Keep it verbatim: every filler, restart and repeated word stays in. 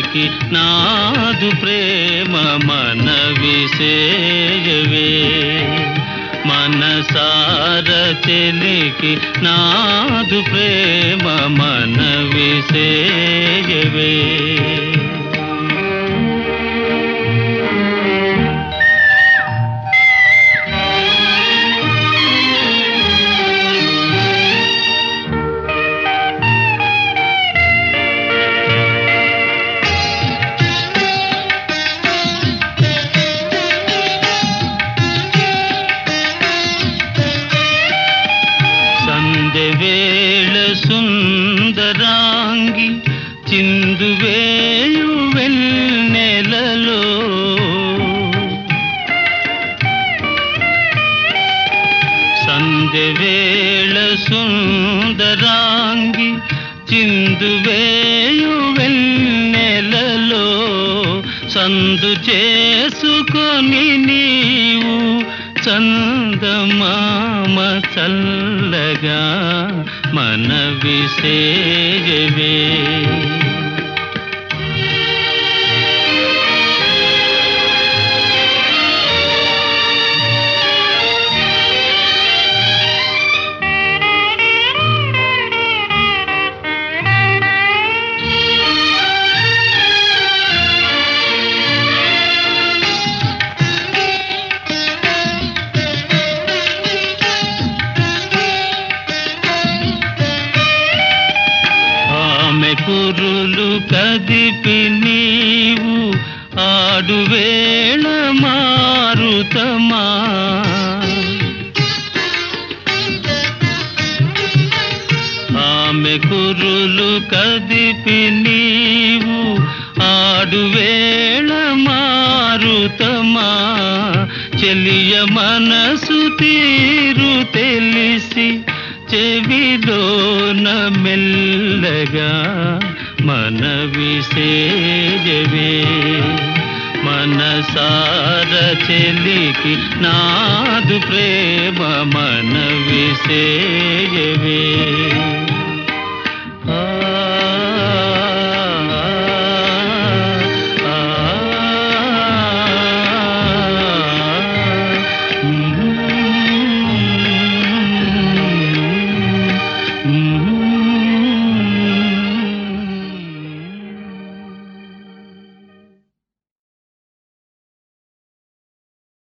చెలికి నాదు ప్రేమ మనవిసేయవే మనసార చెలికి నాదు ప్రేమ మనవిసేయవే వేళ సుందరాంగి చిందువేయు వెన్నెలలో సంధ్య వేళ సుందరాంగి చిందువేయు వెన్నెలలో సందు చేసుకొని నీవు చందమామ చల్లగా మనవిసేయవే కురులు కదిపి నీవు ఆడువేళ మారుతమా ఆమె కురులు కదిపి నీవు ఆడువేళ మారుతమా చెలియ మనసు తీరు తెలిసి చెవిలోన మెల్లగా మనవిసేయవే మనసార చెలికి నాదు ప్రేమ మనవిసేయవే